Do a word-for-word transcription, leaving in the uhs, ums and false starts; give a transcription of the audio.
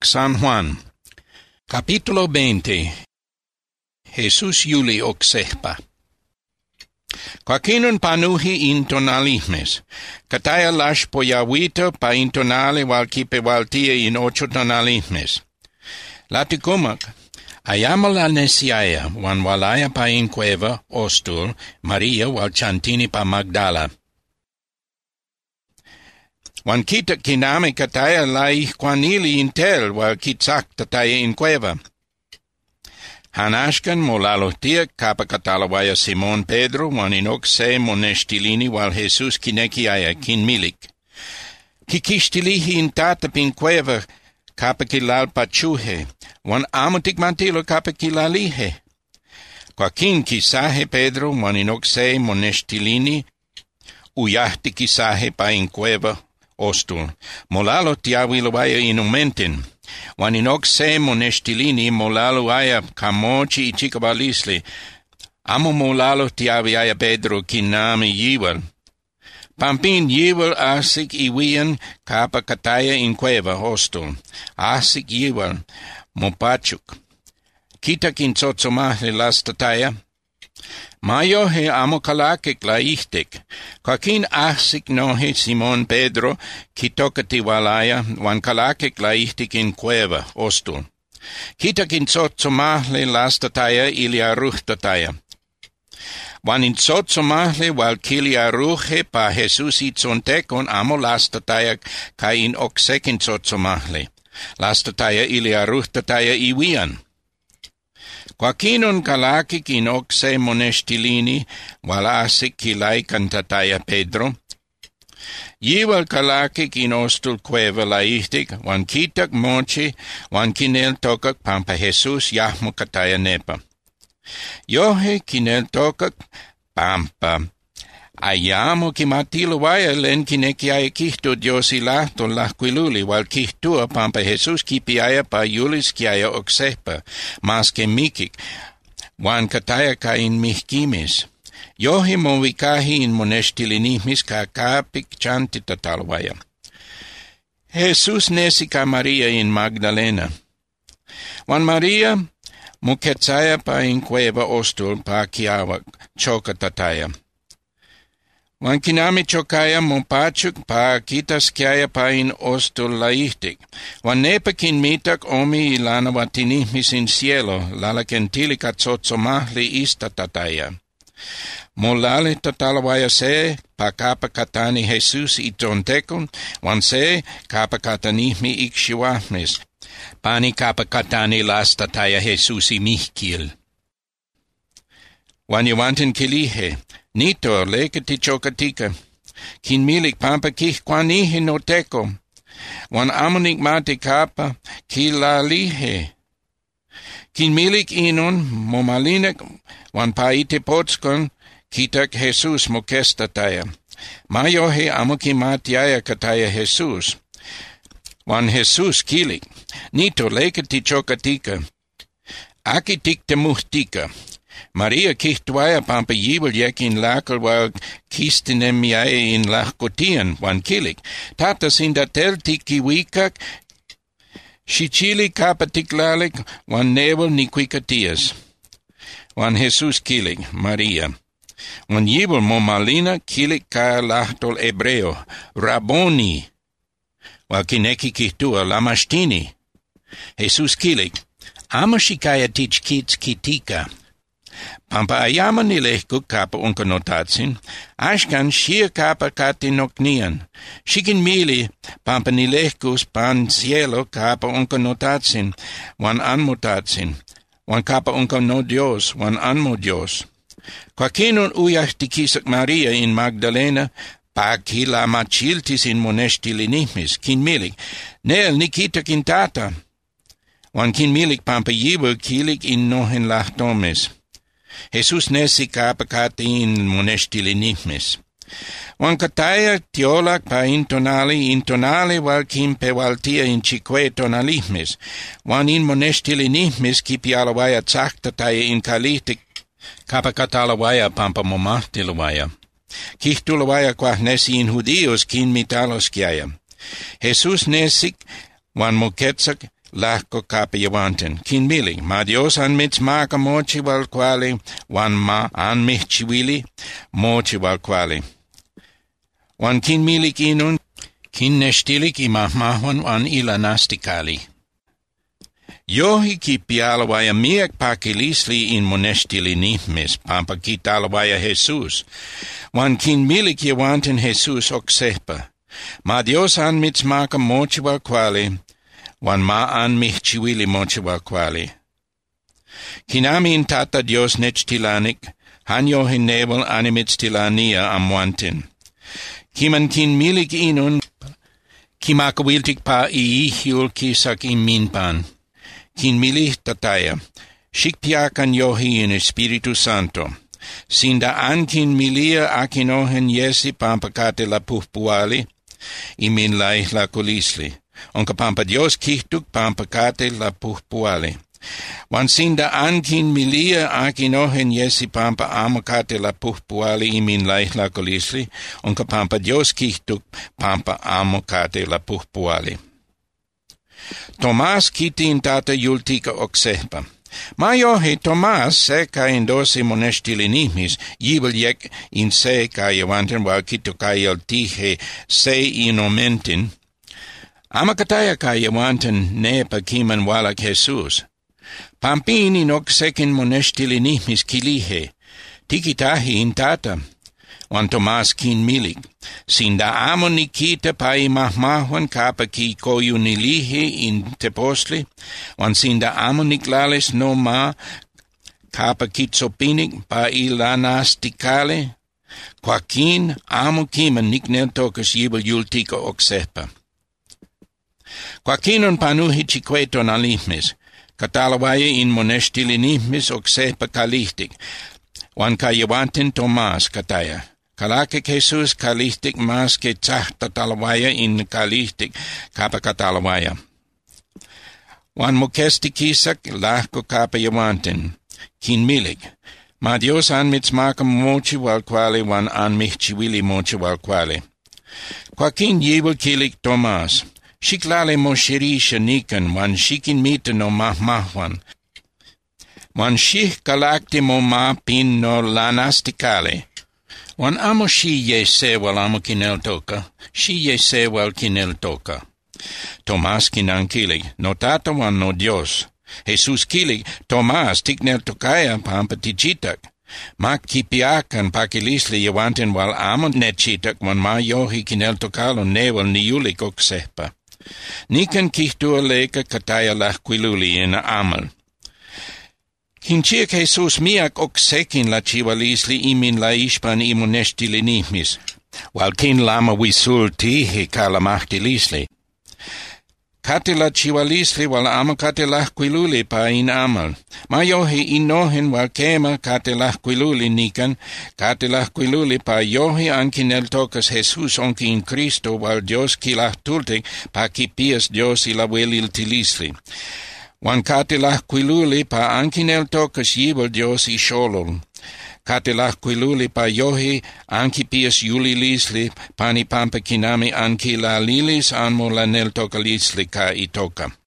San Juan. Capítulo veinte. Jesús yuli oksehpa. Quaquinun panuhi intonalismes. Cataya lash poyawita pa intonale walkipe waltia in ocho tonalismes. Latikumak. Ayama la nesiaya, wan walaya pa in cueva, ostul, Maria wal chantini pa Magdala. Wan kita kiname kataya lai quanili intel wal kitsak tataya in cueva. Hanashkan molalotia kapa katalawaya Simon Pedro wan inok se monestilini wal Jesus kinekiaya kin milik. Kikistilihi in tata pin cueva kapa kilal pachuhe wan amutik mantilo kapa kilalihe. Quakin kisahe Pedro wan inok se monestilini uyahti kisahe pa in cueva ostul. Molalo tiawilawaya inumenten. Wan inok se monestilini molalo aya kamochi ichikabalisli. Amo molalo tiaviaya Pedro kinami yiwal. Pampin yiwal asik iwian kapa kataya in cueva ostul. Asik yiwal mopachuk. Kita kin tsotsomahli las tataya. Mayo he amo kalakik la ihtik. Quakin asik nohe Simon Pedro kitokati walaya wan kalakik la ihtik in cueva ostul. Kitakin tsotsomahle las tataya ilia ruh tataya. Wan in tsotsomahle wal kilia ruhe pa Jesus itzontekon amo las tataya ka in oksekin tsotsomahle. Las tataya ilia ruh tataya iwian. Quaquinon kalakik in okse monestilini, walasik kilai kantataya Pedro. Yiwal kalakik in ostul cueva laihtik, wan kitak mochi, wan kinel tokak pampa Jesus yahmo kataya nepa. Yohe kinel tokak pampa. Ayamo kimatilo vaya len kinekiaya kihtu Dios ilahto lahquiluli, wal kihtua pampa Jesus kipiaya pa yulis kiaya oksehpa, mas ke mikik, wan kataya ka in mihkimis. Yohi movikahi in monestilinimis ka kapik chanti tatalwaya. Jesus nesi ka Maria in Magdalena. Wan Maria muketsaya pa in cueva ostul pa kiawak choka tataya. Wan kinami chokaya mopachuk pa kitas kiaya pa in ostul laihtik. Wan nepa kin mitak omi ilana watinihmis in cielo, lalakentili katsotsomahli ista tataya. Molale tatalawaya se pa kapa katani Jesus itontekon, wan se kapa katanihmi ikshiwahmes. Pani kapa katani las tataya Jesus imihkil. Wan yawantin kilihe, nito lekati chokatika, kin milik pampa kih kwanihe no teko, wan amonik mati kapa kilalihe. Kin milik inon momalinek wan paite potskon kitak Jesus mokestataya. Mayohe amoki matiaya kataya Jesus. Wan Jesus kilik, nito lekati chokatika, akitik temuhtika. Maria kihtuaya pampa yiwal yakin lakal wal kistinemiae in lahkotian wan kilik. Tata sindatel tikiwikak, shichili kapatiklalik wan newal nikwikatias. Wan Jesus kilik, Maria. Wan yiwal momalina kilik ka lahtol Hebreo, Rabboni. Wal kineki kihtua lamashtini. Jesus kilik, ama shikaya tich kits kitika. Pampa ayama nilehku kapa unkonotatsin, ashkan shia kapa katinoknian. Shikin mili, pampa nilehkus pan cielo kapa unkonotatsin, wan anmotatsin, wan kapa unkono Dios, wan anmo Dios. Quaquinon uyahtikisak Maria in Magdalena, pa kila machiltis in monestilinimis, kin milik, nel nikita kintata, wan kin milik pampa yiwa kilik in nohen lahtomes. Jesus nesi kapa kati in monestilinimis. Wan kataya tiolak pa intonali, intonali wal kimpe waltia in chique tonalismis, wan in monestilinimis kipialawaya tsaktataya in kalitik, kapa katalawaya pampa momahtilawaya. Kihtulawaya kwah nesi in judios kin mitaloskiaya. Jesus nesik wan moketsak lahko kapa yawanten, kin milik, ma Dios an mitzmaka mochi wal quali, wan ma an mihchiwili, mochi wal quali. Wan kin milik inun, kin nestilik imahmahwan wan ilanastikali. Johi ki pialawaya miak pakilisli in monestili nihmis, pampa ki talawaya Jesus. Wan kin milik yawanten Jesus oksepa. Ma Dios an mitzmaka mochi wal quali, wan ma an mihchiwili mochi wal quali. Kinami in tata Dios nechtilanik, han johi nebel animitstilania amwantin. Kiman kin milik inun, kimakawiltik pa iihiul kisak iminpan. Kin milih tataya, shikpiakan johi in Espiritu Santo. Sinda an kin milia akinohen yesi pampakate la puhpuali, imin laih la kulisli. Onka pampa Dios kihtuk pampakate la puhpuali. Wan sinda an kin milia akinohen yesi pampa amakate la puhpuali imin laih la kulisli. Onka pampa Dios kihtuk pampa amakate la puhpuali. Tomas kitin tata yultika oksehpa. Ma johi Tomas se ka indosi monestili nihmis, jibel jek in se ka jawanten wal kito ka yaltihe se inomentin. Amakataya ka jawanten nepa kiman walak Jesus. Pampin in oksekin monestili nihmis kilihe, tikitahi in tata. Wan Tomas kin milik. Sinda amo nikita pa imahmahwan kapa ki koyu nilihi in teposli, wan sinda amo niklales no ma kapa kitsopinik pa ilanastikale, kwakin amo kiman nikneltokas jibel yultika oksepa. Kwakinon panuhi chikweton alihmis, katalawaya in monestili nihmis oksepa kalihtik, wan kayawantin Tomas kataya. Kalake Jesus kalihtik mas ke tsahta talawaya in kalihtik kapa katalawaya. Wan mukesti kisak lahko kapa yawanten, kin milik. Ma Dios an mitzmaka mochi wal quali wan an mihchiwili mochi wal quali. Kwakin jibel kilik Tomas, shiklale mo shirisha nikan wan shikin mita no mahmahwan. Wan shih kalakti mo ma pin no lanastikale. Wan amo shi ye sewal amo kinel toka, shi ye sewal kinel toka. Tomas kinan kilig, no tata wan no Dios. Jesus kilig, Tomas tiknel tokaya pampa tichitak. Mak kipiakan pakilisli yawanten wal amo nechitak wan ma johi kinel tokalo newal niyulik oksepa. Nikan kihtua leka kataya lahquiluli in amal. Hinchiak Jesus miak oksekin la chivalisli imin la ishpan imonestili nihmis, wal kin lama wisul tihi kalamahtilisli. Kate la chivalisli wal ama kate lahquiluli pa in amal. Ma johi inohen wal kema kate lahquiluli nikan, kate lahquiluli pa johi ankin el tokas Jesus onki in Cristo wal Dios kilahtultik pa kipias Dios ila welil tilisli. Wan kate lahquiluli pa ankin el tokas jibel Dios i sholol. Kate lahquiluli pa johi anki pias yulilisli pani pampa kinami anki la lilis anmo la nel tokalisli ka itoka.